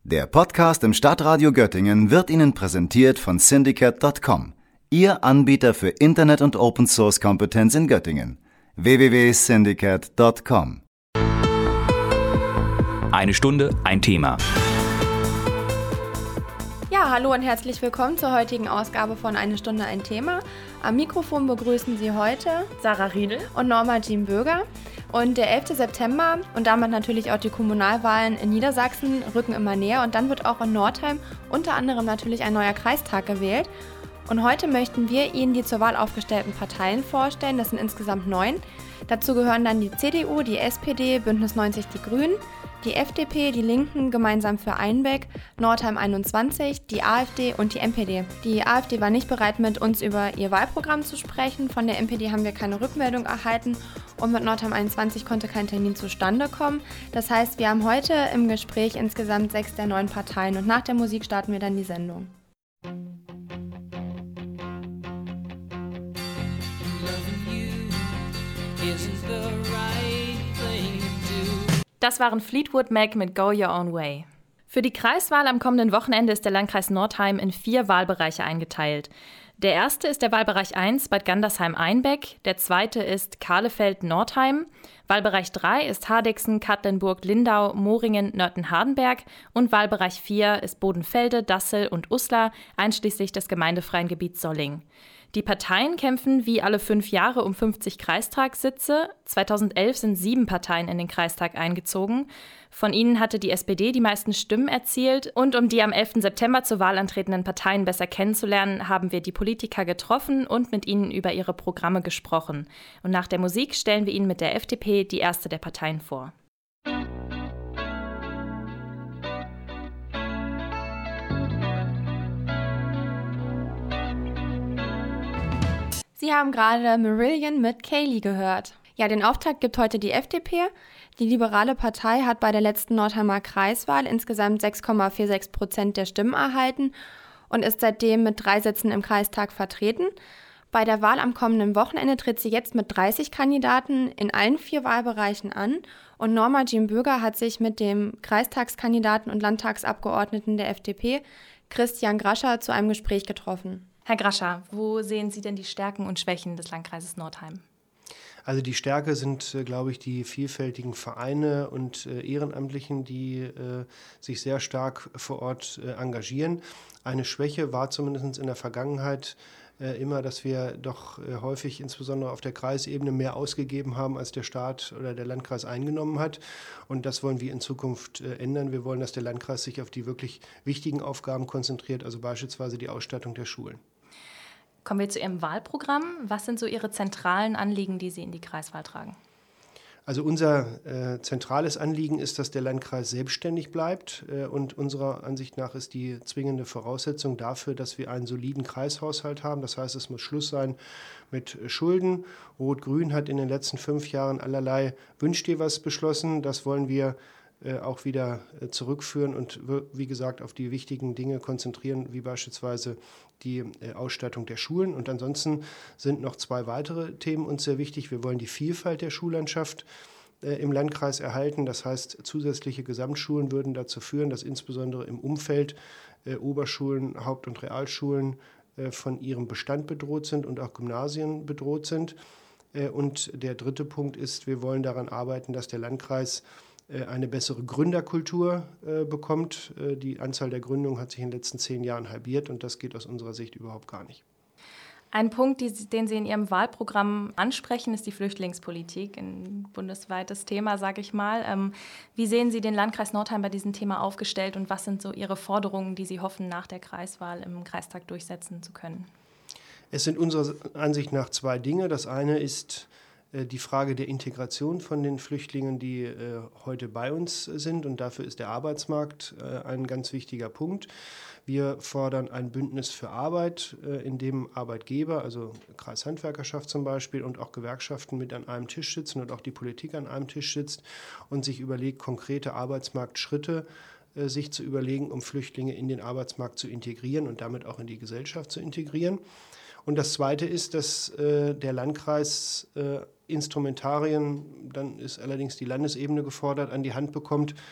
Der Podcast im Stadtradio Göttingen wird Ihnen präsentiert von Syndicate.com, Ihr Anbieter für Internet- und Open-Source-Kompetenz in Göttingen. www.syndicate.com. Eine Stunde, ein Thema. Ja, hallo und herzlich willkommen zur heutigen Ausgabe von Eine Stunde, ein Thema. Am Mikrofon begrüßen Sie heute Sarah Riedel und Norma Jean-Bürger. Und der 11. September und damit natürlich auch die Kommunalwahlen in Niedersachsen rücken immer näher. Und dann wird auch in Northeim unter anderem natürlich ein neuer Kreistag gewählt. Und heute möchten wir Ihnen die zur Wahl aufgestellten Parteien vorstellen. Das sind insgesamt 9. Dazu gehören dann die CDU, die SPD, Bündnis 90 Die Grünen, die FDP, die Linken, Gemeinsam für Einbeck, Northeim 21, die AfD und die NPD. Die AfD war nicht bereit, mit uns über ihr Wahlprogramm zu sprechen. Von der NPD haben wir keine Rückmeldung erhalten und mit Northeim 21 konnte kein Termin zustande kommen. Das heißt, wir haben heute im Gespräch insgesamt 6 der 9 Parteien und nach der Musik starten wir dann die Sendung. Das waren Fleetwood Mac mit Go Your Own Way. Für die Kreiswahl am kommenden Wochenende ist der Landkreis Northeim in 4 Wahlbereiche eingeteilt. Der erste ist der Wahlbereich 1 Bad Gandersheim-Einbeck, der zweite ist Kahlefeld-Northeim, Wahlbereich 3 ist Hardegsen, Katlenburg, Lindau, Moringen, Nörten-Hardenberg und Wahlbereich 4 ist Bodenfelde, Dassel und Uslar, einschließlich des gemeindefreien Gebiets Solling. Die Parteien kämpfen wie alle 5 Jahre um 50 Kreistagssitze. 2011 sind 7 Parteien in den Kreistag eingezogen. Von ihnen hatte die SPD die meisten Stimmen erzielt. Und um die am 11. September zur Wahl antretenden Parteien besser kennenzulernen, haben wir die Politiker getroffen und mit ihnen über ihre Programme gesprochen. Und nach der Musik stellen wir Ihnen mit der FDP die erste der Parteien vor. Sie haben gerade Marillion mit Kaylee gehört. Ja, den Auftakt gibt heute die FDP. Die Liberale Partei hat bei der letzten Northeimer Kreiswahl insgesamt 6,46% der Stimmen erhalten und ist seitdem mit 3 Sitzen im Kreistag vertreten. Bei der Wahl am kommenden Wochenende tritt sie jetzt mit 30 Kandidaten in allen 4 Wahlbereichen an. Und Norma Jean-Bürger hat sich mit dem Kreistagskandidaten und Landtagsabgeordneten der FDP, Christian Grascher, zu einem Gespräch getroffen. Herr Grascher, wo sehen Sie denn die Stärken und Schwächen des Landkreises Northeim? Also die Stärke sind, glaube ich, die vielfältigen Vereine und Ehrenamtlichen, die sich sehr stark vor Ort engagieren. Eine Schwäche war zumindest in der Vergangenheit immer, dass wir doch häufig, insbesondere auf der Kreisebene, mehr ausgegeben haben, als der Staat oder der Landkreis eingenommen hat. Und das wollen wir in Zukunft ändern. Wir wollen, dass der Landkreis sich auf die wirklich wichtigen Aufgaben konzentriert, also beispielsweise die Ausstattung der Schulen. Kommen wir zu Ihrem Wahlprogramm. Was sind so Ihre zentralen Anliegen, die Sie in die Kreiswahl tragen? Also unser zentrales Anliegen ist, dass der Landkreis selbstständig bleibt und unserer Ansicht nach ist die zwingende Voraussetzung dafür, dass wir einen soliden Kreishaushalt haben. Das heißt, es muss Schluss sein mit Schulden. Rot-Grün hat in den letzten 5 Jahren allerlei Wünsch dir was beschlossen. Das wollen wir auch wieder zurückführen und wie gesagt auf die wichtigen Dinge konzentrieren, wie beispielsweise die Ausstattung der Schulen. Und ansonsten sind noch 2 weitere Themen uns sehr wichtig. Wir wollen die Vielfalt der Schullandschaft im Landkreis erhalten. Das heißt, zusätzliche Gesamtschulen würden dazu führen, dass insbesondere im Umfeld Oberschulen, Haupt- und Realschulen von ihrem Bestand bedroht sind und auch Gymnasien bedroht sind. Und der dritte Punkt ist, wir wollen daran arbeiten, dass der Landkreis eine bessere Gründerkultur bekommt. Die Anzahl der Gründungen hat sich in den letzten 10 Jahren halbiert und das geht aus unserer Sicht überhaupt gar nicht. Ein Punkt, den Sie in Ihrem Wahlprogramm ansprechen, ist die Flüchtlingspolitik, ein bundesweites Thema, sage ich mal. Wie sehen Sie den Landkreis Northeim bei diesem Thema aufgestellt und was sind so Ihre Forderungen, die Sie hoffen, nach der Kreiswahl im Kreistag durchsetzen zu können? Es sind unserer Ansicht nach 2 Dinge. Das eine ist die Frage der Integration von den Flüchtlingen, die heute bei uns sind. Und dafür ist der Arbeitsmarkt ein ganz wichtiger Punkt. Wir fordern ein Bündnis für Arbeit, in dem Arbeitgeber, also Kreishandwerkerschaft zum Beispiel, und auch Gewerkschaften mit an einem Tisch sitzen und auch die Politik an einem Tisch sitzt und sich überlegt, konkrete Arbeitsmarktschritte sich zu überlegen, um Flüchtlinge in den Arbeitsmarkt zu integrieren und damit auch in die Gesellschaft zu integrieren. Und das Zweite ist, dass der Landkreis Instrumentarien, dann ist allerdings die Landesebene gefordert, an die Hand bekommt,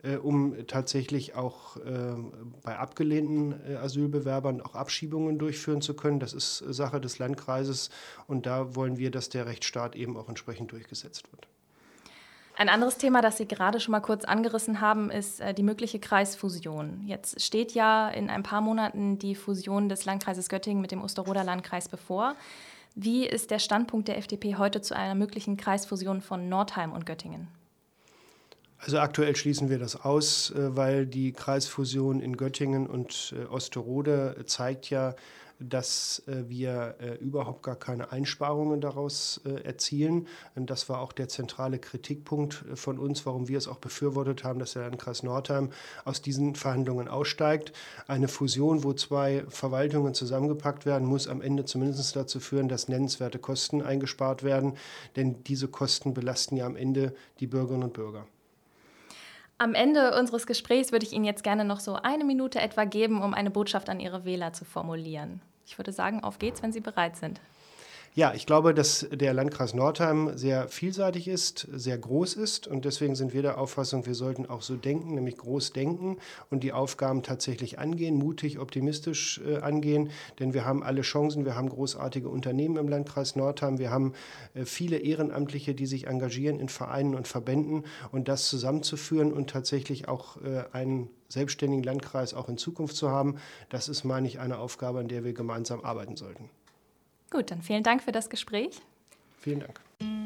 um tatsächlich auch bei abgelehnten Asylbewerbern auch Abschiebungen durchführen zu können. Das ist Sache des Landkreises und da wollen wir, dass der Rechtsstaat eben auch entsprechend durchgesetzt wird. Ein anderes Thema, das Sie gerade schon mal kurz angerissen haben, ist die mögliche Kreisfusion. Jetzt steht ja in ein paar Monaten die Fusion des Landkreises Göttingen mit dem Osterroder Landkreis bevor. Wie ist der Standpunkt der FDP heute zu einer möglichen Kreisfusion von Northeim und Göttingen? Also aktuell schließen wir das aus, weil die Kreisfusion in Göttingen und Osterode zeigt ja, dass wir überhaupt gar keine Einsparungen daraus erzielen. Und das war auch der zentrale Kritikpunkt von uns, warum wir es auch befürwortet haben, dass der Landkreis Northeim aus diesen Verhandlungen aussteigt. Eine Fusion, wo 2 Verwaltungen zusammengepackt werden, muss am Ende zumindest dazu führen, dass nennenswerte Kosten eingespart werden. Denn diese Kosten belasten ja am Ende die Bürgerinnen und Bürger. Am Ende unseres Gesprächs würde ich Ihnen jetzt gerne noch so 1 Minute etwa geben, um eine Botschaft an Ihre Wähler zu formulieren. Ich würde sagen, auf geht's, wenn Sie bereit sind. Ja, ich glaube, dass der Landkreis Northeim sehr vielseitig ist, sehr groß ist und deswegen sind wir der Auffassung, wir sollten auch so denken, nämlich groß denken und die Aufgaben tatsächlich angehen, mutig, optimistisch angehen, denn wir haben alle Chancen, wir haben großartige Unternehmen im Landkreis Northeim, wir haben viele Ehrenamtliche, die sich engagieren in Vereinen und Verbänden und das zusammenzuführen und tatsächlich auch einen selbstständigen Landkreis auch in Zukunft zu haben, das ist, meine ich, eine Aufgabe, an der wir gemeinsam arbeiten sollten. Gut, dann vielen Dank für das Gespräch. Vielen Dank.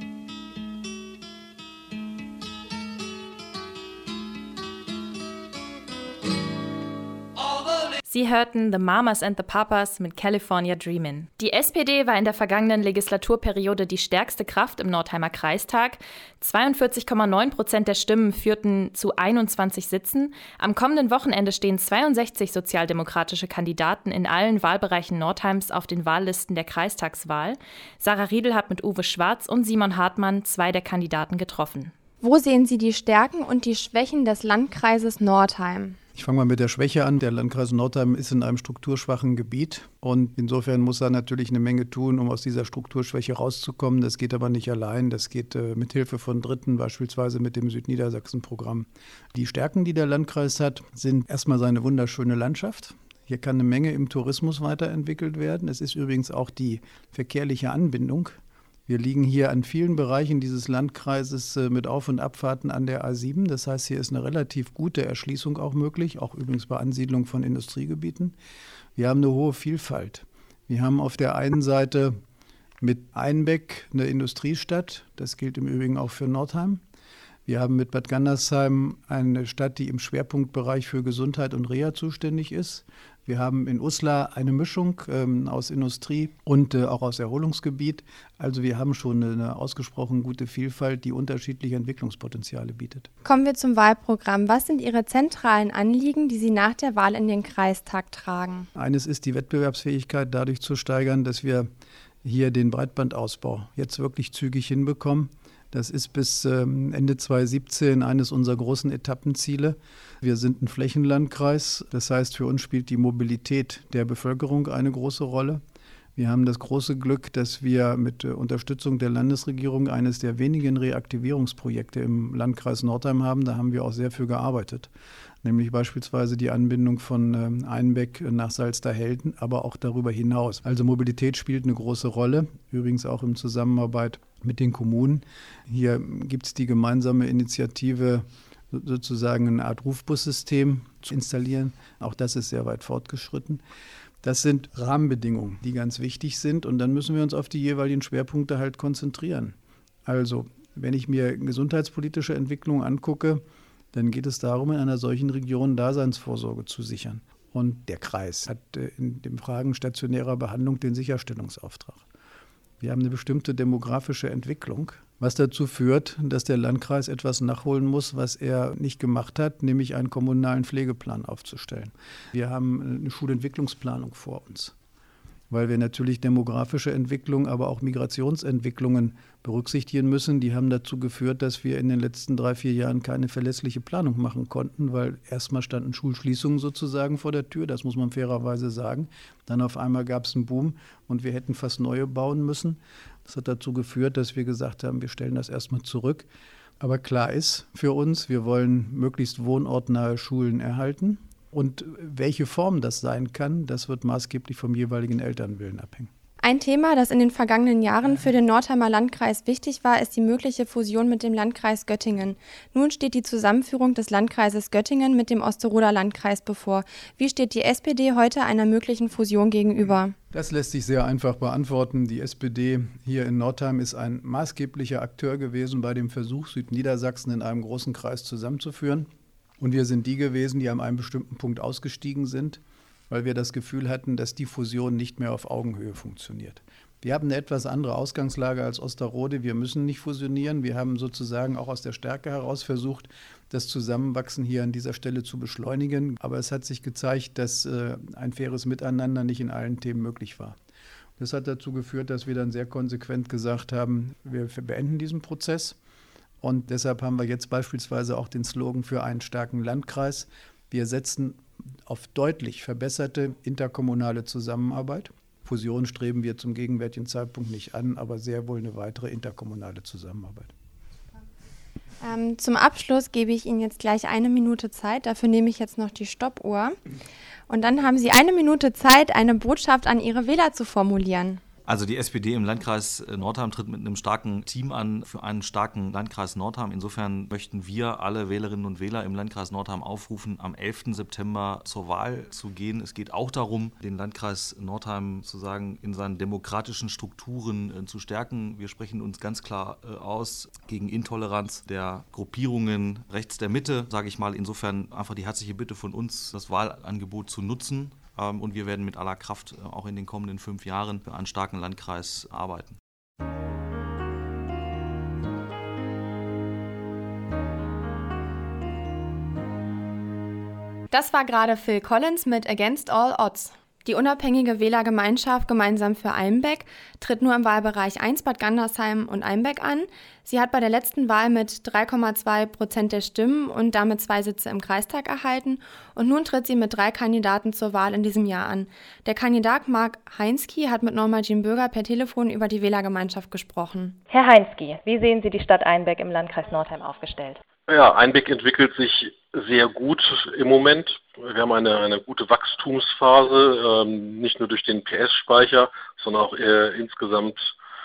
Sie hörten The Mamas and the Papas mit California Dreamin'. Die SPD war in der vergangenen Legislaturperiode die stärkste Kraft im Northeimer Kreistag. 42,9% der Stimmen führten zu 21 Sitzen. Am kommenden Wochenende stehen 62 sozialdemokratische Kandidaten in allen Wahlbereichen Northeims auf den Wahllisten der Kreistagswahl. Sarah Riedel hat mit Uwe Schwarz und Simon Hartmann 2 der Kandidaten getroffen. Wo sehen Sie die Stärken und die Schwächen des Landkreises Northeim? Ich fange mal mit der Schwäche an. Der Landkreis Northeim ist in einem strukturschwachen Gebiet und insofern muss er natürlich eine Menge tun, um aus dieser Strukturschwäche rauszukommen. Das geht aber nicht allein, das geht mit Hilfe von Dritten, beispielsweise mit dem Südniedersachsen-Programm. Die Stärken, die der Landkreis hat, sind erstmal seine wunderschöne Landschaft. Hier kann eine Menge im Tourismus weiterentwickelt werden. Es ist übrigens auch die verkehrliche Anbindung. Wir liegen hier an vielen Bereichen dieses Landkreises mit Auf- und Abfahrten an der A7. Das heißt, hier ist eine relativ gute Erschließung auch möglich, auch übrigens bei Ansiedlung von Industriegebieten. Wir haben eine hohe Vielfalt. Wir haben auf der einen Seite mit Einbeck eine Industriestadt. Das gilt im Übrigen auch für Northeim. Wir haben mit Bad Gandersheim eine Stadt, die im Schwerpunktbereich für Gesundheit und Reha zuständig ist. Wir haben in Uslar eine Mischung aus Industrie und auch aus Erholungsgebiet. Also wir haben schon eine ausgesprochen gute Vielfalt, die unterschiedliche Entwicklungspotenziale bietet. Kommen wir zum Wahlprogramm. Was sind Ihre zentralen Anliegen, die Sie nach der Wahl in den Kreistag tragen? Eines ist die Wettbewerbsfähigkeit dadurch zu steigern, dass wir hier den Breitbandausbau jetzt wirklich zügig hinbekommen. Das ist bis Ende 2017 eines unserer großen Etappenziele. Wir sind ein Flächenlandkreis. Das heißt, für uns spielt die Mobilität der Bevölkerung eine große Rolle. Wir haben das große Glück, dass wir mit Unterstützung der Landesregierung eines der wenigen Reaktivierungsprojekte im Landkreis Northeim haben. Da haben wir auch sehr für gearbeitet. Nämlich beispielsweise die Anbindung von Einbeck nach Salzderhelden, aber auch darüber hinaus. Also Mobilität spielt eine große Rolle, übrigens auch in Zusammenarbeit mit den Kommunen. Hier gibt es die gemeinsame Initiative, sozusagen eine Art Rufbussystem zu installieren. Auch das ist sehr weit fortgeschritten. Das sind Rahmenbedingungen, die ganz wichtig sind. Und dann müssen wir uns auf die jeweiligen Schwerpunkte halt konzentrieren. Also, wenn ich mir gesundheitspolitische Entwicklung angucke, dann geht es darum, in einer solchen Region Daseinsvorsorge zu sichern. Und der Kreis hat in den Fragen stationärer Behandlung den Sicherstellungsauftrag. Wir haben eine bestimmte demografische Entwicklung, was dazu führt, dass der Landkreis etwas nachholen muss, was er nicht gemacht hat, nämlich einen kommunalen Pflegeplan aufzustellen. Wir haben eine Schulentwicklungsplanung vor uns, weil wir natürlich demografische Entwicklungen, aber auch Migrationsentwicklungen berücksichtigen müssen. Die haben dazu geführt, dass wir in den letzten 3-4 Jahren keine verlässliche Planung machen konnten, weil erstmal standen Schulschließungen sozusagen vor der Tür, das muss man fairerweise sagen. Dann auf einmal gab es einen Boom und wir hätten fast neue bauen müssen. Das hat dazu geführt, dass wir gesagt haben, wir stellen das erstmal zurück. Aber klar ist für uns, wir wollen möglichst wohnortnahe Schulen erhalten. Und welche Form das sein kann, das wird maßgeblich vom jeweiligen Elternwillen abhängen. Ein Thema, das in den vergangenen Jahren für den Northeimer Landkreis wichtig war, ist die mögliche Fusion mit dem Landkreis Göttingen. Nun steht die Zusammenführung des Landkreises Göttingen mit dem Osterroder Landkreis bevor. Wie steht die SPD heute einer möglichen Fusion gegenüber? Das lässt sich sehr einfach beantworten. Die SPD hier in Northeim ist ein maßgeblicher Akteur gewesen bei dem Versuch, Südniedersachsen in einem großen Kreis zusammenzuführen. Und wir sind die gewesen, die an einem bestimmten Punkt ausgestiegen sind, weil wir das Gefühl hatten, dass die Fusion nicht mehr auf Augenhöhe funktioniert. Wir haben eine etwas andere Ausgangslage als Osterrode. Wir müssen nicht fusionieren. Wir haben sozusagen auch aus der Stärke heraus versucht, das Zusammenwachsen hier an dieser Stelle zu beschleunigen. Aber es hat sich gezeigt, dass ein faires Miteinander nicht in allen Themen möglich war. Das hat dazu geführt, dass wir dann sehr konsequent gesagt haben, wir beenden diesen Prozess. Und deshalb haben wir jetzt beispielsweise auch den Slogan für einen starken Landkreis. Wir setzen auf deutlich verbesserte interkommunale Zusammenarbeit. Fusion streben wir zum gegenwärtigen Zeitpunkt nicht an, aber sehr wohl eine weitere interkommunale Zusammenarbeit. Zum Abschluss gebe ich Ihnen jetzt gleich 1 Minute Zeit. Dafür nehme ich jetzt noch die Stoppuhr. Und dann haben Sie 1 Minute Zeit, eine Botschaft an Ihre Wähler zu formulieren. Also die SPD im Landkreis Northeim tritt mit einem starken Team an für einen starken Landkreis Northeim. Insofern möchten wir alle Wählerinnen und Wähler im Landkreis Northeim aufrufen, am 11. September zur Wahl zu gehen. Es geht auch darum, den Landkreis Northeim sozusagen in seinen demokratischen Strukturen zu stärken. Wir sprechen uns ganz klar aus gegen Intoleranz der Gruppierungen rechts der Mitte, sage ich mal. Insofern einfach die herzliche Bitte von uns, das Wahlangebot zu nutzen. Und wir werden mit aller Kraft auch in den kommenden 5 Jahren für einen starken Landkreis arbeiten. Das war gerade Phil Collins mit Against All Odds. Die unabhängige Wählergemeinschaft Gemeinsam für Einbeck tritt nur im Wahlbereich 1 Bad Gandersheim und Einbeck an. Sie hat bei der letzten Wahl mit 3,2% der Stimmen und damit 2 Sitze im Kreistag erhalten. Und nun tritt sie mit 3 Kandidaten zur Wahl in diesem Jahr an. Der Kandidat Marc Heinzky hat mit Norma Jean Bürger per Telefon über die Wählergemeinschaft gesprochen. Herr Heinzky, wie sehen Sie die Stadt Einbeck im Landkreis Northeim aufgestellt? Ja, Einbeck entwickelt sich sehr gut im Moment. Wir haben eine gute Wachstumsphase, nicht nur durch den PS-Speicher, sondern auch insgesamt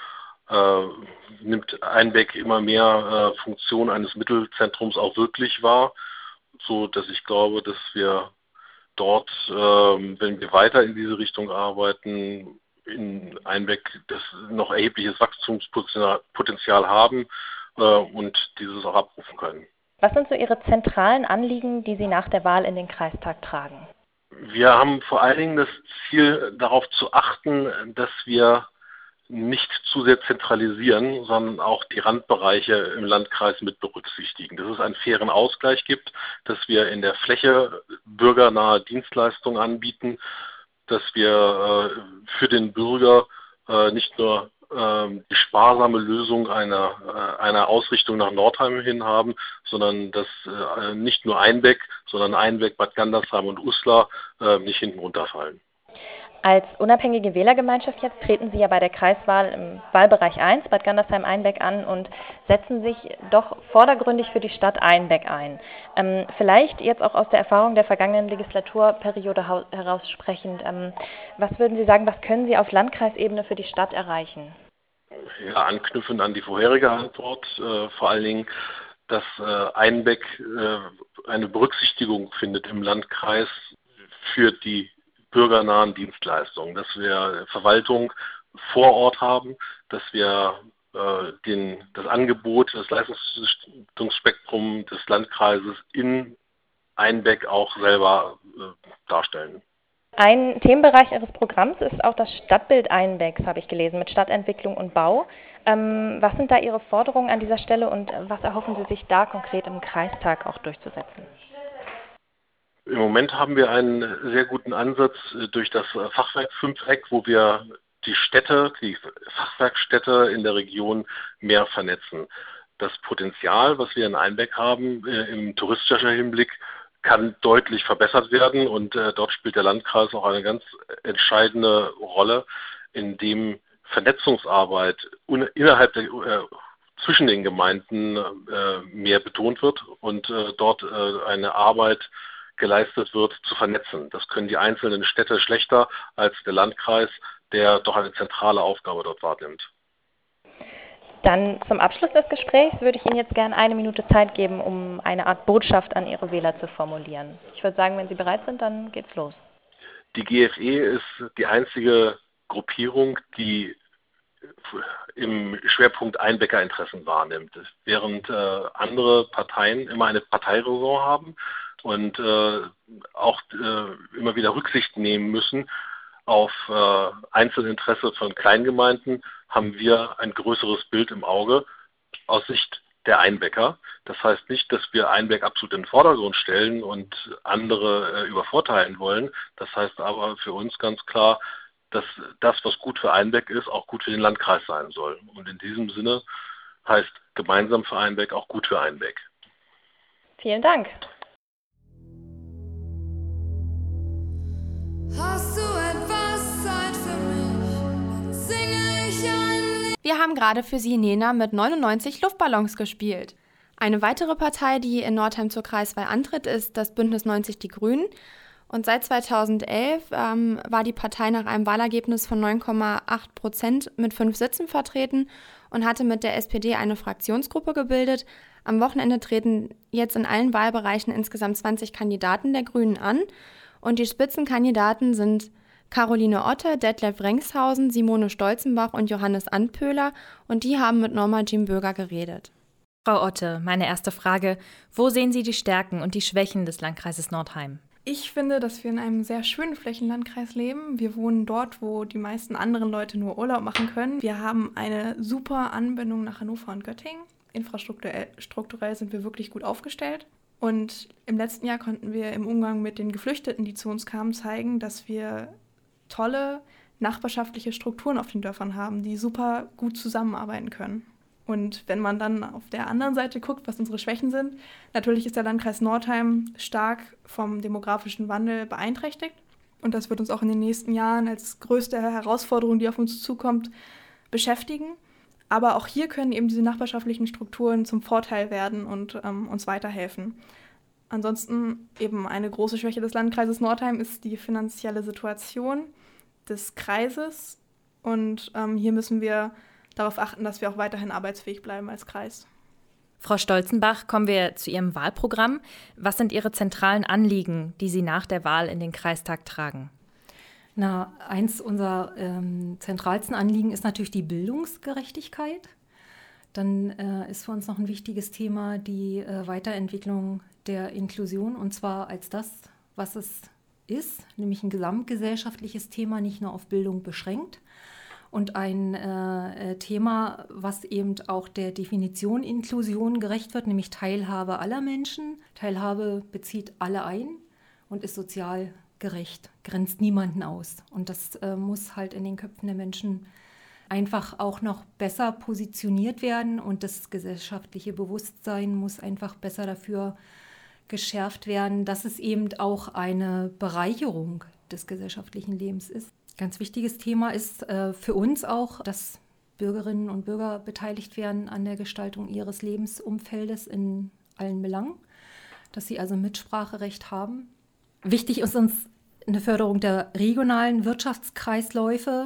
nimmt Einbeck immer mehr Funktion eines Mittelzentrums auch wirklich wahr, so dass ich glaube, dass wir dort, wenn wir weiter in diese Richtung arbeiten, in Einbeck das noch erhebliches Wachstumspotenzial haben und dieses auch abrufen können. Was sind so Ihre zentralen Anliegen, die Sie nach der Wahl in den Kreistag tragen? Wir haben vor allen Dingen das Ziel, darauf zu achten, dass wir nicht zu sehr zentralisieren, sondern auch die Randbereiche im Landkreis mit berücksichtigen. Dass es einen fairen Ausgleich gibt, dass wir in der Fläche bürgernahe Dienstleistungen anbieten, dass wir für den Bürger nicht nur die sparsame Lösung einer Ausrichtung nach Nordheim hin haben, sondern dass nicht nur Einbeck, sondern Einbeck, Bad Gandersheim und Uslar nicht hinten runterfallen. Als unabhängige Wählergemeinschaft jetzt treten Sie ja bei der Kreiswahl im Wahlbereich 1, Bad Gandersheim-Einbeck an und setzen sich doch vordergründig für die Stadt Einbeck ein. Vielleicht jetzt auch aus der Erfahrung der vergangenen Legislaturperiode heraus sprechend, was würden Sie sagen, was können Sie auf Landkreisebene für die Stadt erreichen? Ja, anknüpfend an die vorherige Antwort, vor allen Dingen, dass Einbeck eine Berücksichtigung findet im Landkreis für die bürgernahen Dienstleistungen, dass wir Verwaltung vor Ort haben, dass wir das Angebot, das Leistungsspektrum des Landkreises in Einbeck auch selber darstellen. Ein Themenbereich Ihres Programms ist auch das Stadtbild Einbecks, habe ich gelesen, mit Stadtentwicklung und Bau. Was sind da Ihre Forderungen an dieser Stelle und was erhoffen Sie sich da konkret im Kreistag auch durchzusetzen? Im Moment haben wir einen sehr guten Ansatz durch das Fachwerk 5-Eck, wo wir die Fachwerkstädte in der Region mehr vernetzen. Das Potenzial, was wir in Einbeck haben, im touristischen Hinblick, kann deutlich verbessert werden und dort spielt der Landkreis auch eine ganz entscheidende Rolle, in dem Vernetzungsarbeit innerhalb zwischen den Gemeinden mehr betont wird und dort eine Arbeit geleistet wird, zu vernetzen. Das können die einzelnen Städte schlechter als der Landkreis, der doch eine zentrale Aufgabe dort wahrnimmt. Dann zum Abschluss des Gesprächs würde ich Ihnen jetzt gerne 1 Minute Zeit geben, um eine Art Botschaft an Ihre Wähler zu formulieren. Ich würde sagen, wenn Sie bereit sind, dann geht's los. Die GFE ist die einzige Gruppierung, die im Schwerpunkt Einbeckerinteressen wahrnimmt. Während andere Parteien immer eine Parteiräson haben und auch immer wieder Rücksicht nehmen müssen auf Einzelinteresse von Kleingemeinden, haben wir ein größeres Bild im Auge aus Sicht der Einbäcker. Das heißt nicht, dass wir Einbeck absolut in den Vordergrund stellen und andere übervorteilen wollen. Das heißt aber für uns ganz klar, dass das, was gut für Einbeck ist, auch gut für den Landkreis sein soll. Und in diesem Sinne heißt gemeinsam für Einbeck auch gut für Einbeck. Vielen Dank. Hast du etwas Zeit für mich? Dann singe ich ein Lied. Wir haben gerade für Sie Nena mit 99 Luftballons gespielt. Eine weitere Partei, die in Northeim zur Kreiswahl antritt, ist das Bündnis 90 Die Grünen. Und seit 2011 war die Partei nach einem Wahlergebnis von 9,8% mit 5 Sitzen vertreten und hatte mit der SPD eine Fraktionsgruppe gebildet. Am Wochenende treten jetzt in allen Wahlbereichen insgesamt 20 Kandidaten der Grünen an. Und die Spitzenkandidaten sind Caroline Otte, Detlef Rengshausen, Simone Stolzenbach und Johannes Antpöhler. Und die haben mit Norma Jean Bürger geredet. Frau Otte, meine erste Frage. Wo sehen Sie die Stärken und die Schwächen des Landkreises Nordheim? Ich finde, dass wir in einem sehr schönen Flächenlandkreis leben. Wir wohnen dort, wo die meisten anderen Leute nur Urlaub machen können. Wir haben eine super Anbindung nach Hannover und Göttingen. Infrastrukturell sind wir wirklich gut aufgestellt. Und im letzten Jahr konnten wir im Umgang mit den Geflüchteten, die zu uns kamen, zeigen, dass wir tolle nachbarschaftliche Strukturen auf den Dörfern haben, die super gut zusammenarbeiten können. Und wenn man dann auf der anderen Seite guckt, was unsere Schwächen sind, natürlich ist der Landkreis Nordheim stark vom demografischen Wandel beeinträchtigt. Und das wird uns auch in den nächsten Jahren als größte Herausforderung, die auf uns zukommt, beschäftigen. Aber auch hier können eben diese nachbarschaftlichen Strukturen zum Vorteil werden und uns weiterhelfen. Ansonsten eben eine große Schwäche des Landkreises Nordheim ist die finanzielle Situation des Kreises. Und hier müssen wir darauf achten, dass wir auch weiterhin arbeitsfähig bleiben als Kreis. Frau Stolzenbach, kommen wir zu Ihrem Wahlprogramm. Was sind Ihre zentralen Anliegen, die Sie nach der Wahl in den Kreistag tragen? Eins unserer zentralsten Anliegen ist natürlich die Bildungsgerechtigkeit. Dann ist für uns noch ein wichtiges Thema die Weiterentwicklung der Inklusion, und zwar als das, was es ist, nämlich ein gesamtgesellschaftliches Thema, nicht nur auf Bildung beschränkt. Und ein Thema, was eben auch der Definition Inklusion gerecht wird, nämlich Teilhabe aller Menschen. Teilhabe bezieht alle ein und ist sozial gerecht, grenzt niemanden aus. Und das muss halt in den Köpfen der Menschen einfach auch noch besser positioniert werden. Und das gesellschaftliche Bewusstsein muss einfach besser dafür geschärft werden, dass es eben auch eine Bereicherung des gesellschaftlichen Lebens ist. Ganz wichtiges Thema ist für uns auch, dass Bürgerinnen und Bürger beteiligt werden an der Gestaltung ihres Lebensumfeldes in allen Belangen, dass sie also Mitspracherecht haben. Wichtig ist uns eine Förderung der regionalen Wirtschaftskreisläufe.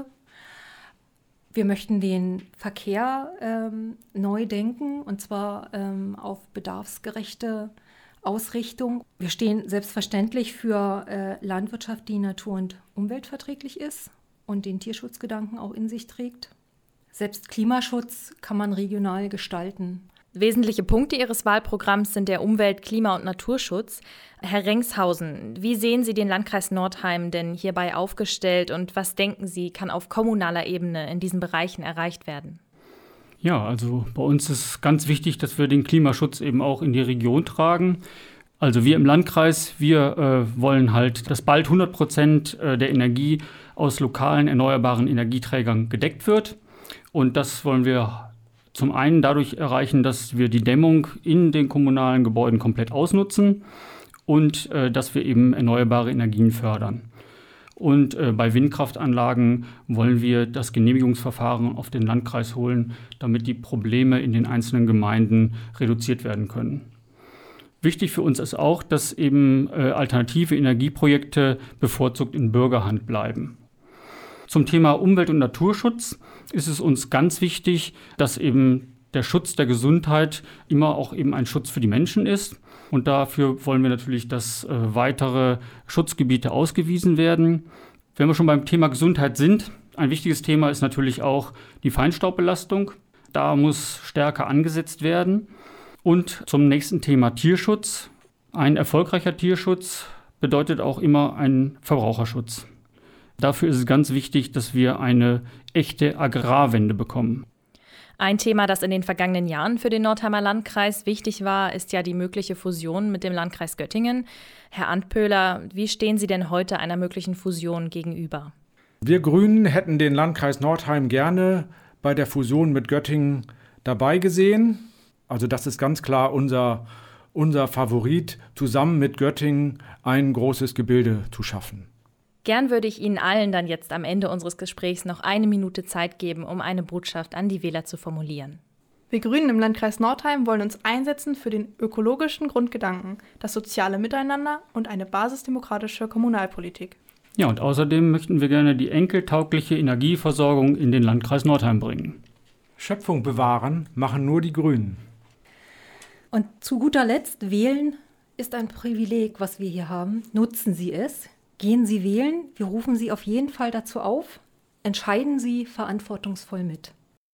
Wir möchten den Verkehr neu denken, und zwar auf bedarfsgerechte Ausrichtung. Wir stehen selbstverständlich für Landwirtschaft, die natur- und umweltverträglich ist und den Tierschutzgedanken auch in sich trägt. Selbst Klimaschutz kann man regional gestalten. Wesentliche Punkte Ihres Wahlprogramms sind der Umwelt-, Klima- und Naturschutz. Herr Rengshausen, wie sehen Sie den Landkreis Nordheim denn hierbei aufgestellt und was denken Sie, kann auf kommunaler Ebene in diesen Bereichen erreicht werden? Ja, also bei uns ist ganz wichtig, dass wir den Klimaschutz eben auch in die Region tragen. Also wir im Landkreis, wir wollen halt, dass bald 100% der Energie aus lokalen erneuerbaren Energieträgern gedeckt wird. Und das wollen wir zum einen dadurch erreichen, dass wir die Dämmung in den kommunalen Gebäuden komplett ausnutzen und dass wir eben erneuerbare Energien fördern. Und bei Windkraftanlagen wollen wir das Genehmigungsverfahren auf den Landkreis holen, damit die Probleme in den einzelnen Gemeinden reduziert werden können. Wichtig für uns ist auch, dass eben alternative Energieprojekte bevorzugt in Bürgerhand bleiben. Zum Thema Umwelt- und Naturschutz ist es uns ganz wichtig, dass eben der Schutz der Gesundheit immer auch eben ein Schutz für die Menschen ist. Und dafür wollen wir natürlich, dass weitere Schutzgebiete ausgewiesen werden. Wenn wir schon beim Thema Gesundheit sind, ein wichtiges Thema ist natürlich auch die Feinstaubbelastung. Da muss stärker angesetzt werden. Und zum nächsten Thema Tierschutz. Ein erfolgreicher Tierschutz bedeutet auch immer einen Verbraucherschutz. Dafür ist es ganz wichtig, dass wir eine echte Agrarwende bekommen. Ein Thema, das in den vergangenen Jahren für den Nordheimer Landkreis wichtig war, ist ja die mögliche Fusion mit dem Landkreis Göttingen. Herr Antpöhler, wie stehen Sie denn heute einer möglichen Fusion gegenüber? Wir Grünen hätten den Landkreis Nordheim gerne bei der Fusion mit Göttingen dabei gesehen. Also das ist ganz klar unser Favorit, zusammen mit Göttingen ein großes Gebilde zu schaffen. Gern würde ich Ihnen allen dann jetzt am Ende unseres Gesprächs noch 1 Minute Zeit geben, um eine Botschaft an die Wähler zu formulieren. Wir Grünen im Landkreis Nordheim wollen uns einsetzen für den ökologischen Grundgedanken, das soziale Miteinander und eine basisdemokratische Kommunalpolitik. Ja, und außerdem möchten wir gerne die enkeltaugliche Energieversorgung in den Landkreis Nordheim bringen. Schöpfung bewahren machen nur die Grünen. Und zu guter Letzt, wählen ist ein Privileg, was wir hier haben. Nutzen Sie es. Gehen Sie wählen. Wir rufen Sie auf jeden Fall dazu auf. Entscheiden Sie verantwortungsvoll mit.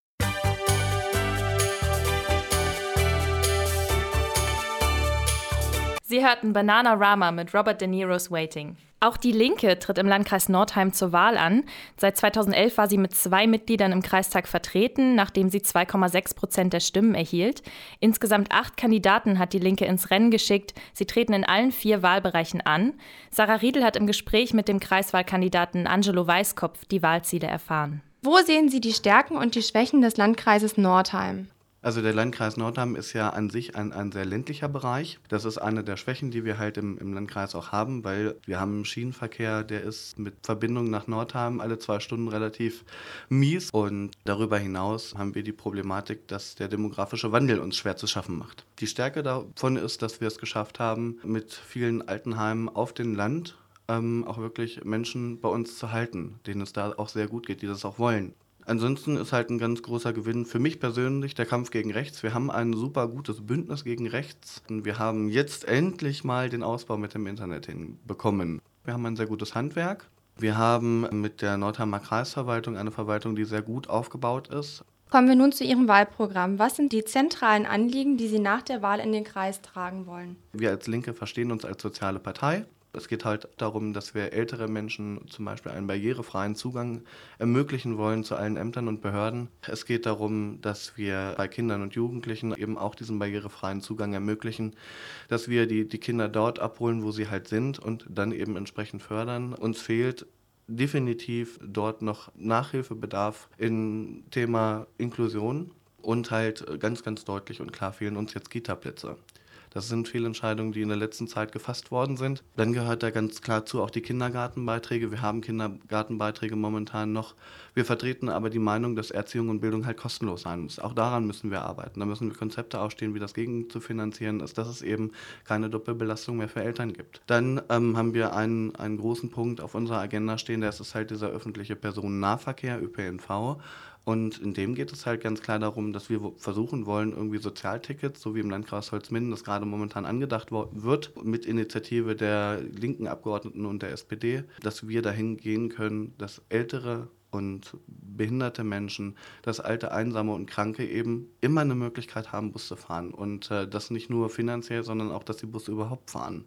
Sie hörten Bananarama mit Robert De Niro's Waiting. Auch die Linke tritt im Landkreis Nordheim zur Wahl an. Seit 2011 war sie mit 2 Mitgliedern im Kreistag vertreten, nachdem sie 2,6% der Stimmen erhielt. Insgesamt 8 Kandidaten hat die Linke ins Rennen geschickt. Sie treten in allen 4 Wahlbereichen an. Sarah Riedel hat im Gespräch mit dem Kreiswahlkandidaten Angelo Weißkopf die Wahlziele erfahren. Wo sehen Sie die Stärken und die Schwächen des Landkreises Nordheim? Also der Landkreis Nordheim ist ja an sich ein sehr ländlicher Bereich. Das ist eine der Schwächen, die wir halt im Landkreis auch haben, weil wir haben einen Schienenverkehr, der ist mit Verbindung nach Nordheim alle 2 Stunden relativ mies. Und darüber hinaus haben wir die Problematik, dass der demografische Wandel uns schwer zu schaffen macht. Die Stärke davon ist, dass wir es geschafft haben, mit vielen Altenheimen auf dem Land auch wirklich Menschen bei uns zu halten, denen es da auch sehr gut geht, die das auch wollen. Ansonsten ist halt ein ganz großer Gewinn für mich persönlich der Kampf gegen rechts. Wir haben ein super gutes Bündnis gegen rechts. Und wir haben jetzt endlich mal den Ausbau mit dem Internet hinbekommen. Wir haben ein sehr gutes Handwerk. Wir haben mit der Nordheimer Kreisverwaltung eine Verwaltung, die sehr gut aufgebaut ist. Kommen wir nun zu Ihrem Wahlprogramm. Was sind die zentralen Anliegen, die Sie nach der Wahl in den Kreis tragen wollen? Wir als Linke verstehen uns als soziale Partei. Es geht halt darum, dass wir ältere Menschen zum Beispiel einen barrierefreien Zugang ermöglichen wollen zu allen Ämtern und Behörden. Es geht darum, dass wir bei Kindern und Jugendlichen eben auch diesen barrierefreien Zugang ermöglichen, dass wir die Kinder dort abholen, wo sie halt sind und dann eben entsprechend fördern. Uns fehlt definitiv dort noch Nachhilfebedarf im Thema Inklusion und halt ganz, ganz deutlich und klar fehlen uns jetzt Kita-Plätze. Das sind Fehlentscheidungen, die in der letzten Zeit gefasst worden sind. Dann gehört da ganz klar zu auch die Kindergartenbeiträge. Wir haben Kindergartenbeiträge momentan noch. Wir vertreten aber die Meinung, dass Erziehung und Bildung halt kostenlos sein muss. Auch daran müssen wir arbeiten. Da müssen wir Konzepte aufstehen, wie das gegen zu finanzieren ist, dass es eben keine Doppelbelastung mehr für Eltern gibt. Dann haben wir einen großen Punkt auf unserer Agenda stehen, das ist halt dieser öffentliche Personennahverkehr, ÖPNV. Und in dem geht es halt ganz klar darum, dass wir versuchen wollen, irgendwie Sozialtickets, so wie im Landkreis Holzminden das gerade momentan angedacht wird, mit Initiative der linken Abgeordneten und der SPD, dass wir dahin gehen können, dass ältere und behinderte Menschen, dass alte, einsame und Kranke eben immer eine Möglichkeit haben, Bus zu fahren. Und das nicht nur finanziell, sondern auch, dass die Busse überhaupt fahren.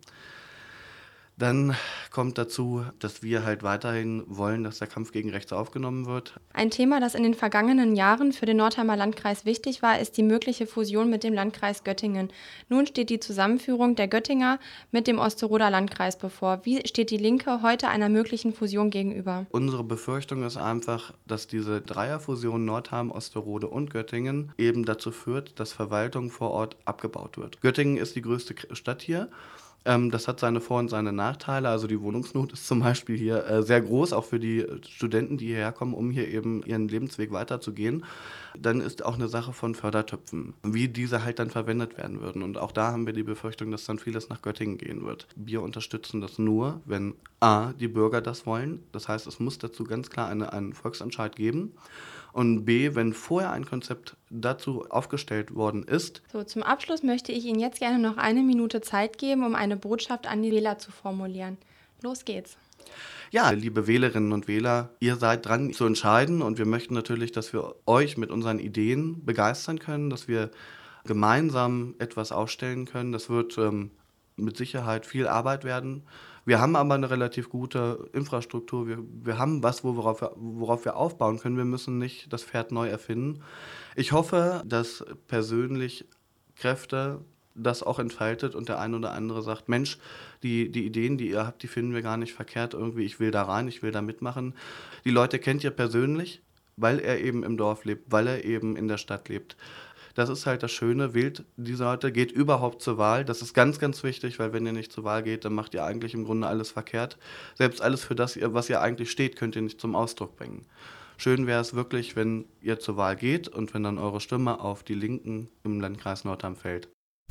Dann kommt dazu, dass wir halt weiterhin wollen, dass der Kampf gegen rechts aufgenommen wird. Ein Thema, das in den vergangenen Jahren für den Nordheimer Landkreis wichtig war, ist die mögliche Fusion mit dem Landkreis Göttingen. Nun steht die Zusammenführung der Göttinger mit dem Osterroder Landkreis bevor. Wie steht die Linke heute einer möglichen Fusion gegenüber? Unsere Befürchtung ist einfach, dass diese Dreierfusion Nordheim, Osterode und Göttingen eben dazu führt, dass Verwaltung vor Ort abgebaut wird. Göttingen ist die größte Stadt hier. Das hat seine Vor- und seine Nachteile. Also die Wohnungsnot ist zum Beispiel hier sehr groß, auch für die Studenten, die hierher kommen, um hier eben ihren Lebensweg weiterzugehen. Dann ist auch eine Sache von Fördertöpfen, wie diese halt dann verwendet werden würden. Und auch da haben wir die Befürchtung, dass dann vieles nach Göttingen gehen wird. Wir unterstützen das nur, wenn A, die Bürger das wollen. Das heißt, es muss dazu ganz klar einen Volksentscheid geben. Und B, wenn vorher ein Konzept dazu aufgestellt worden ist. So, zum Abschluss möchte ich Ihnen jetzt gerne noch 1 Minute Zeit geben, um eine Botschaft an die Wähler zu formulieren. Los geht's. Ja, liebe Wählerinnen und Wähler, ihr seid dran zu entscheiden und wir möchten natürlich, dass wir euch mit unseren Ideen begeistern können, dass wir gemeinsam etwas aufstellen können. Das wird mit Sicherheit viel Arbeit werden. Wir haben aber eine relativ gute Infrastruktur. Wir haben was, worauf wir aufbauen können. Wir müssen nicht das Pferd neu erfinden. Ich hoffe, dass persönlich Kräfte das auch entfaltet und der ein oder andere sagt, Mensch, die Ideen, die ihr habt, die finden wir gar nicht verkehrt. Irgendwie, ich will da rein, ich will da mitmachen. Die Leute kennt ihr persönlich, weil er eben im Dorf lebt, weil er eben in der Stadt lebt. Das ist halt das Schöne, wählt die Leute, geht überhaupt zur Wahl. Das ist ganz, ganz wichtig, weil wenn ihr nicht zur Wahl geht, dann macht ihr eigentlich im Grunde alles verkehrt. Selbst alles, für das, was ihr eigentlich steht, könnt ihr nicht zum Ausdruck bringen. Schön wäre es wirklich, wenn ihr zur Wahl geht und wenn dann eure Stimme auf die Linken im Landkreis Nordheim fällt.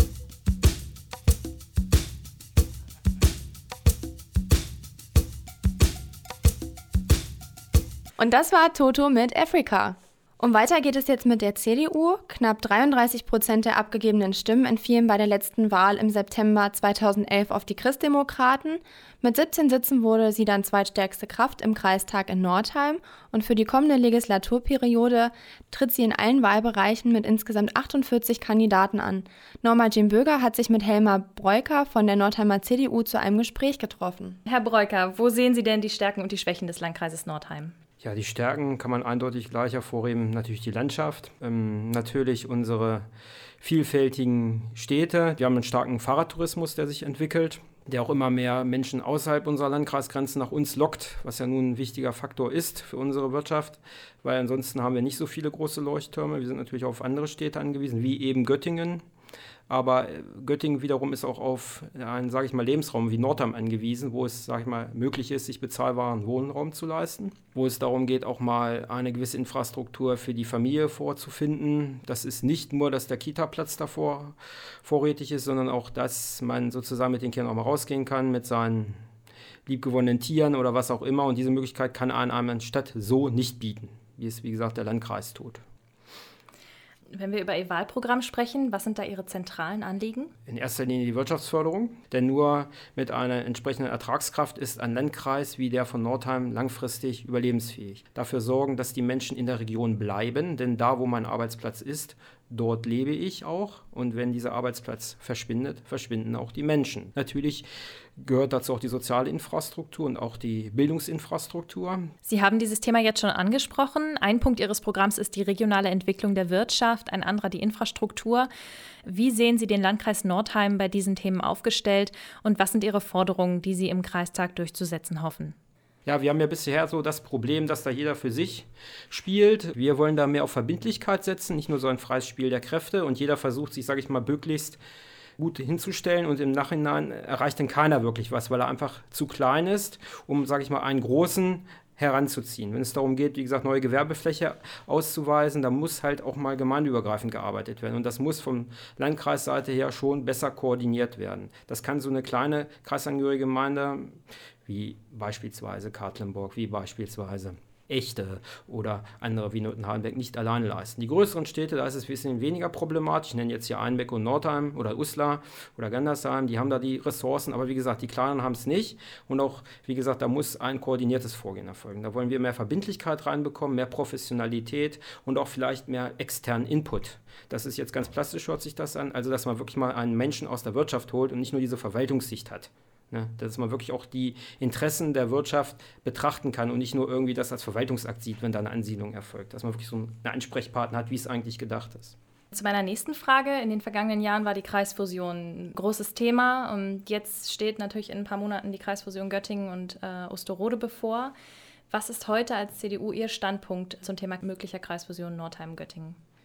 Und das war Toto mit Africa. Und weiter geht es jetzt mit der CDU. Knapp 33% der abgegebenen Stimmen entfielen bei der letzten Wahl im September 2011 auf die Christdemokraten. Mit 17 Sitzen wurde sie dann zweitstärkste Kraft im Kreistag in Nordheim. Und für die kommende Legislaturperiode tritt sie in allen Wahlbereichen mit insgesamt 48 Kandidaten an. Norma Jean Böger hat sich mit Helmar Breuker von der Nordheimer CDU zu einem Gespräch getroffen. Herr Breuker, wo sehen Sie denn die Stärken und die Schwächen des Landkreises Nordheim? Ja, die Stärken kann man eindeutig gleich hervorheben. Natürlich die Landschaft, natürlich unsere vielfältigen Städte. Wir haben einen starken Fahrradtourismus, der sich entwickelt, der auch immer mehr Menschen außerhalb unserer Landkreisgrenzen nach uns lockt, was ja nun ein wichtiger Faktor ist für unsere Wirtschaft, weil ansonsten haben wir nicht so viele große Leuchttürme. Wir sind natürlich auf andere Städte angewiesen, wie eben Göttingen. Aber Göttingen wiederum ist auch auf einen, sage ich mal, Lebensraum wie Nordheim angewiesen, wo es, sage ich mal, möglich ist, sich bezahlbaren Wohnraum zu leisten, wo es darum geht, auch mal eine gewisse Infrastruktur für die Familie vorzufinden. Das ist nicht nur, dass der Kita-Platz davor vorrätig ist, sondern auch, dass man sozusagen mit den Kindern auch mal rausgehen kann, mit seinen liebgewonnenen Tieren oder was auch immer. Und diese Möglichkeit kann eine Stadt so nicht bieten, wie es, wie gesagt, der Landkreis tut. Wenn wir über Ihr Wahlprogramm sprechen, was sind da Ihre zentralen Anliegen? In erster Linie die Wirtschaftsförderung, denn nur mit einer entsprechenden Ertragskraft ist ein Landkreis wie der von Nordheim langfristig überlebensfähig. Dafür sorgen, dass die Menschen in der Region bleiben, denn da, wo mein Arbeitsplatz ist, dort lebe ich auch. Und wenn dieser Arbeitsplatz verschwindet, verschwinden auch die Menschen. Natürlich gehört dazu auch die soziale Infrastruktur und auch die Bildungsinfrastruktur. Sie haben dieses Thema jetzt schon angesprochen. Ein Punkt Ihres Programms ist die regionale Entwicklung der Wirtschaft, ein anderer die Infrastruktur. Wie sehen Sie den Landkreis Nordheim bei diesen Themen aufgestellt und was sind Ihre Forderungen, die Sie im Kreistag durchzusetzen hoffen? Ja, wir haben ja bisher so das Problem, dass da jeder für sich spielt. Wir wollen da mehr auf Verbindlichkeit setzen, nicht nur so ein freies Spiel der Kräfte. Und jeder versucht sich, sage ich mal, möglichst gut hinzustellen. Und im Nachhinein erreicht dann keiner wirklich was, weil er einfach zu klein ist, um, sage ich mal, einen großen heranzuziehen. Wenn es darum geht, wie gesagt, neue Gewerbefläche auszuweisen, dann muss halt auch mal gemeindeübergreifend gearbeitet werden. Und das muss von Landkreisseite her schon besser koordiniert werden. Das kann so eine kleine kreisangehörige Gemeinde wie beispielsweise Katlenburg, wie beispielsweise Echte oder andere wie Nottenhalenbeck nicht alleine leisten. Die größeren Städte, da ist es ein bisschen weniger problematisch. Ich nenne jetzt hier Einbeck und Nordheim oder Uslar oder Gandersheim, die haben da die Ressourcen, aber wie gesagt, die Kleinen haben es nicht. Und auch, wie gesagt, da muss ein koordiniertes Vorgehen erfolgen. Da wollen wir mehr Verbindlichkeit reinbekommen, mehr Professionalität und auch vielleicht mehr externen Input. Das ist jetzt ganz plastisch, hört sich das an. Also, dass man wirklich mal einen Menschen aus der Wirtschaft holt und nicht nur diese Verwaltungssicht hat. Ne, dass man wirklich auch die Interessen der Wirtschaft betrachten kann und nicht nur irgendwie das als Verwaltungsakt sieht, wenn da eine Ansiedlung erfolgt. Dass man wirklich so einen Ansprechpartner hat, wie es eigentlich gedacht ist. Zu meiner nächsten Frage. In den vergangenen Jahren war die Kreisfusion ein großes Thema. Und jetzt steht natürlich in ein paar Monaten die Kreisfusion Göttingen und Osterode bevor. Was ist heute als CDU Ihr Standpunkt zum Thema möglicher Kreisfusion Nordheim-Göttingen?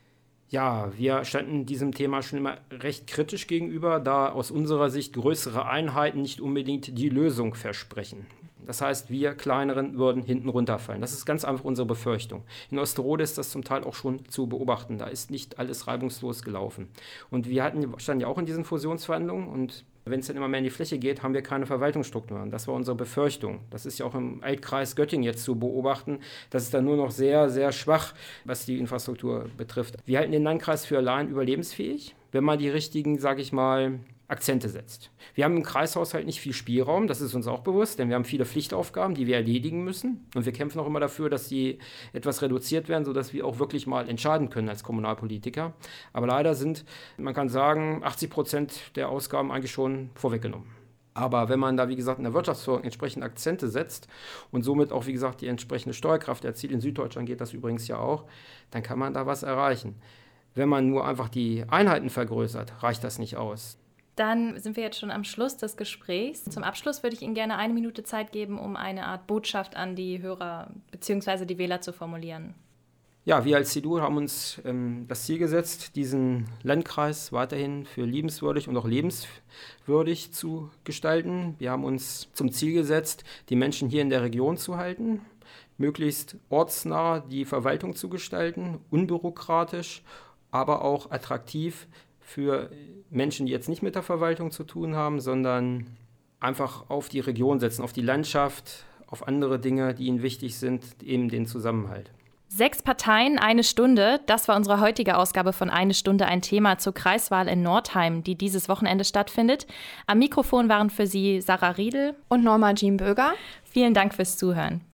Ja, wir standen diesem Thema schon immer recht kritisch gegenüber, da aus unserer Sicht größere Einheiten nicht unbedingt die Lösung versprechen. Das heißt, wir Kleineren würden hinten runterfallen. Das ist ganz einfach unsere Befürchtung. In Osterode ist das zum Teil auch schon zu beobachten. Da ist nicht alles reibungslos gelaufen. Und wir standen ja auch in diesen Fusionsverhandlungen und wenn es dann immer mehr in die Fläche geht, haben wir keine Verwaltungsstrukturen. Das war unsere Befürchtung. Das ist ja auch im Altkreis Göttingen jetzt zu beobachten. Das ist dann nur noch sehr, sehr schwach, was die Infrastruktur betrifft. Wir halten den Landkreis für allein überlebensfähig, wenn man die richtigen, sage ich mal, Akzente setzt. Wir haben im Kreishaushalt nicht viel Spielraum, das ist uns auch bewusst, denn wir haben viele Pflichtaufgaben, die wir erledigen müssen. Und wir kämpfen auch immer dafür, dass sie etwas reduziert werden, sodass wir auch wirklich mal entscheiden können als Kommunalpolitiker. Aber leider sind, man kann sagen, 80% der Ausgaben eigentlich schon vorweggenommen. Aber wenn man da, wie gesagt, in der Wirtschaftsförderung entsprechende Akzente setzt und somit auch, wie gesagt, die entsprechende Steuerkraft erzielt, in Süddeutschland geht das übrigens ja auch, dann kann man da was erreichen. Wenn man nur einfach die Einheiten vergrößert, reicht das nicht aus. Dann sind wir jetzt schon am Schluss des Gesprächs. Zum Abschluss würde ich Ihnen gerne 1 Minute Zeit geben, um eine Art Botschaft an die Hörer bzw. die Wähler zu formulieren. Ja, wir als CDU haben uns das Ziel gesetzt, diesen Landkreis weiterhin für liebenswürdig und auch lebenswürdig zu gestalten. Wir haben uns zum Ziel gesetzt, die Menschen hier in der Region zu halten, möglichst ortsnah die Verwaltung zu gestalten, unbürokratisch, aber auch attraktiv für Menschen, die jetzt nicht mit der Verwaltung zu tun haben, sondern einfach auf die Region setzen, auf die Landschaft, auf andere Dinge, die ihnen wichtig sind, eben den Zusammenhalt. 6 Parteien, 1 Stunde. Das war unsere heutige Ausgabe von 1 Stunde, ein Thema zur Kreiswahl in Northeim, die dieses Wochenende stattfindet. Am Mikrofon waren für Sie Sarah Riedel und Norma Jean Böger. Vielen Dank fürs Zuhören.